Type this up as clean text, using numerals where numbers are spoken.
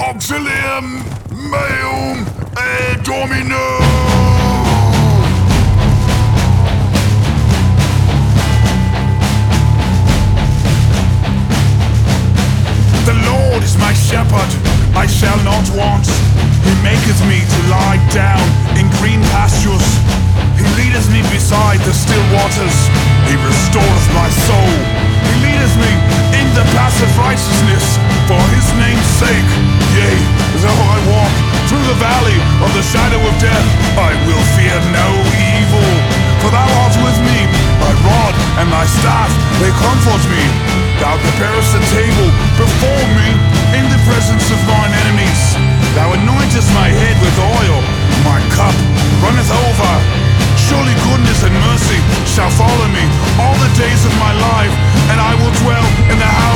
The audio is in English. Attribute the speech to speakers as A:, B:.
A: Auxilium meum et Domino. The Lord is my shepherd, I shall not want. He maketh me to lie down in green pastures. He leadeth me beside the still waters. He restoreth my soul. He leadeth me in the paths of righteousness for his name's sake. Yea, though I walk through the valley of the shadow of death, I will fear no evil. For thou art with me, thy rod and thy staff, they comfort me. Thou preparest a table before me in the presence of mine enemies. Thou anointest my head with oil, my cup runneth over. Surely goodness and mercy shall follow me all the days of my life, and I will dwell in the house